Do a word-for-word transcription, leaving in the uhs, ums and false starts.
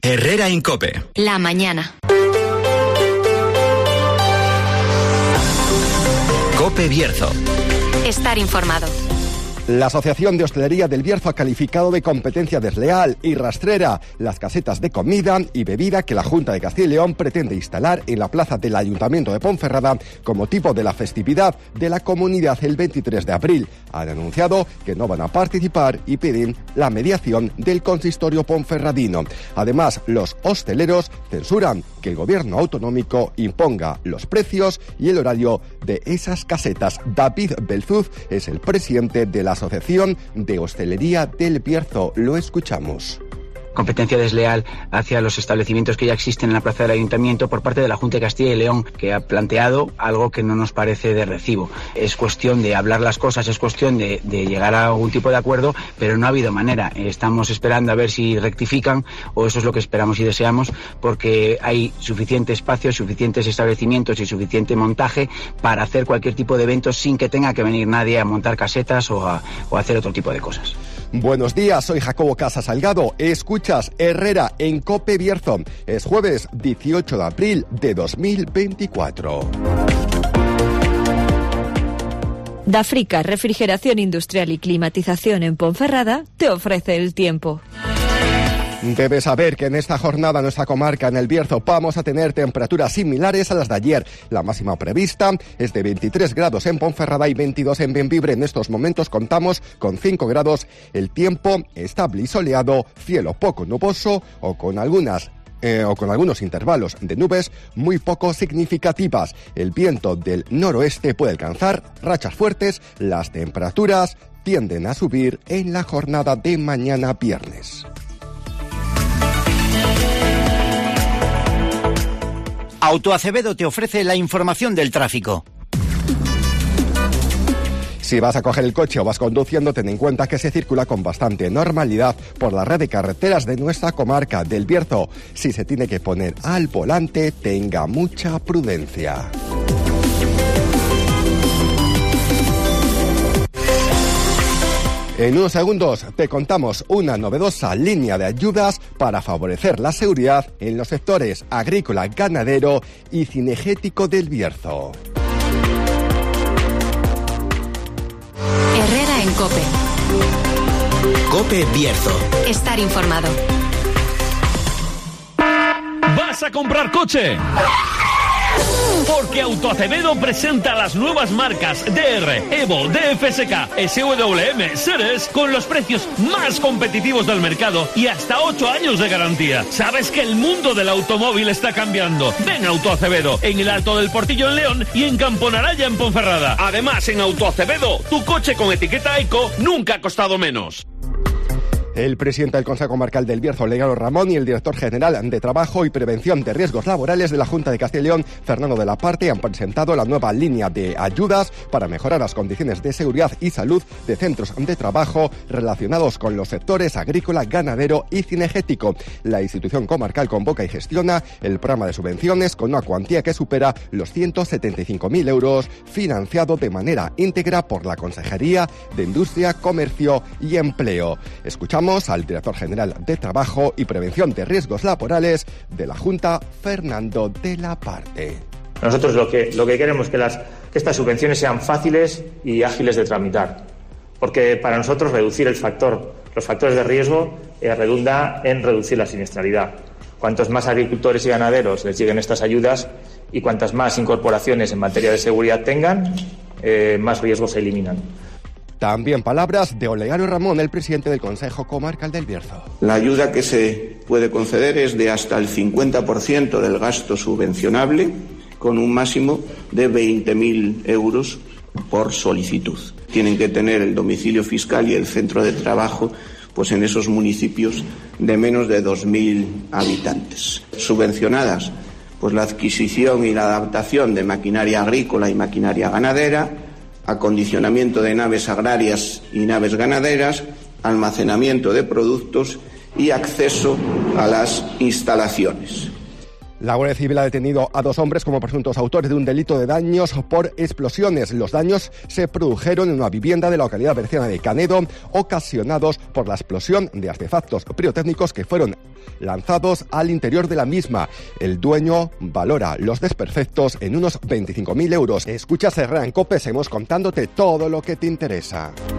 Herrera en COPE. La mañana. COPE Bierzo. Estar informado. La Asociación de Hostelería del Bierzo ha calificado de competencia desleal y rastrera las casetas de comida y bebida que la Junta de Castilla y León pretende instalar en la plaza del Ayuntamiento de Ponferrada con motivo de la festividad de la comunidad el veintitrés de abril. Han anunciado que no van a participar y piden la mediación del consistorio ponferradino. Además, los hosteleros censuran que el gobierno autonómico imponga los precios y el horario de esas casetas. David Belzuz es el presidente de la Asociación de Hostelería del Bierzo. Lo escuchamos. Competencia desleal hacia los establecimientos que ya existen en la plaza del Ayuntamiento por parte de la Junta de Castilla y León, que ha planteado algo que no nos parece de recibo. Es cuestión de hablar las cosas, es cuestión de, de llegar a algún tipo de acuerdo, pero no ha habido manera. Estamos esperando a ver si rectifican, o eso es lo que esperamos y deseamos, porque hay suficiente espacio, suficientes establecimientos y suficiente montaje para hacer cualquier tipo de evento sin que tenga que venir nadie a montar casetas o a, o a hacer otro tipo de cosas. Buenos días, soy Jacobo Casa Salgado. Escuchas Herrera en COPE Bierzo. Es jueves dieciocho de abril de dos mil veinticuatro. Dafrica, refrigeración industrial y climatización en Ponferrada, te ofrece el tiempo. Debes saber que en esta jornada en nuestra comarca, en el Bierzo, vamos a tener temperaturas similares a las de ayer. La máxima prevista es de veintitrés grados en Ponferrada y veintidós en Bembibre. En estos momentos contamos con cinco grados. El tiempo estable y soleado, cielo poco nuboso o con algunas Eh, o con algunos intervalos de nubes muy poco significativas. El viento del noroeste puede alcanzar rachas fuertes. Las temperaturas tienden a subir en la jornada de mañana viernes. Autoacevedo te ofrece la información del tráfico. Si vas a coger el coche o vas conduciendo, ten en cuenta que se circula con bastante normalidad por la red de carreteras de nuestra comarca del Bierzo. Si se tiene que poner al volante, tenga mucha prudencia. En unos segundos te contamos una novedosa línea de ayudas para favorecer la seguridad en los sectores agrícola, ganadero y cinegético del Bierzo. Herrera en COPE. COPE Bierzo. Estar informado. ¿Vas a comprar coche? Porque Autoacevedo presenta las nuevas marcas D R, Evo, D F S K, S W M, Ceres con los precios más competitivos del mercado y hasta ocho años de garantía. ¿Sabes que el mundo del automóvil está cambiando? Ven a Autoacevedo, en el Alto del Portillo en León y en Camponaraya en Ponferrada. Además, en Autoacevedo, tu coche con etiqueta Eco nunca ha costado menos. El presidente del Consejo Comarcal del Bierzo, Olegario Ramón, y el director general de Trabajo y Prevención de Riesgos Laborales de la Junta de Castilla y León, Fernando de la Parte, han presentado la nueva línea de ayudas para mejorar las condiciones de seguridad y salud de centros de trabajo relacionados con los sectores agrícola, ganadero y cinegético. La institución comarcal convoca y gestiona el programa de subvenciones con una cuantía que supera los ciento setenta y cinco mil euros, financiado de manera íntegra por la Consejería de Industria, Comercio y Empleo. Escuchamos al director general de Trabajo y Prevención de Riesgos Laborales de la Junta, Fernando de la Parte. Nosotros lo que, lo que queremos es que, las, que estas subvenciones sean fáciles y ágiles de tramitar, porque para nosotros reducir el factor, los factores de riesgo eh, redunda en reducir la siniestralidad. Cuantos más agricultores y ganaderos les lleguen estas ayudas y cuantas más incorporaciones en materia de seguridad tengan, eh, más riesgos se eliminan. También palabras de Olegario Ramón, el presidente del Consejo Comarcal del Bierzo. La ayuda que se puede conceder es de hasta el cincuenta por ciento del gasto subvencionable, con un máximo de veinte mil euros por solicitud. Tienen que tener el domicilio fiscal y el centro de trabajo pues en esos municipios de menos de dos mil habitantes. Subvencionadas pues la adquisición y la adaptación de maquinaria agrícola y maquinaria ganadera, acondicionamiento de naves agrarias y naves ganaderas, almacenamiento de productos y acceso a las instalaciones. La Guardia Civil ha detenido a dos hombres como presuntos autores de un delito de daños por explosiones. Los daños se produjeron en una vivienda de la localidad berciana de Canedo, ocasionados por la explosión de artefactos pirotécnicos que fueron lanzados al interior de la misma. El dueño valora los desperfectos en unos veinticinco mil euros. Escucha Herrera en COPE, seguimos contándote todo lo que te interesa.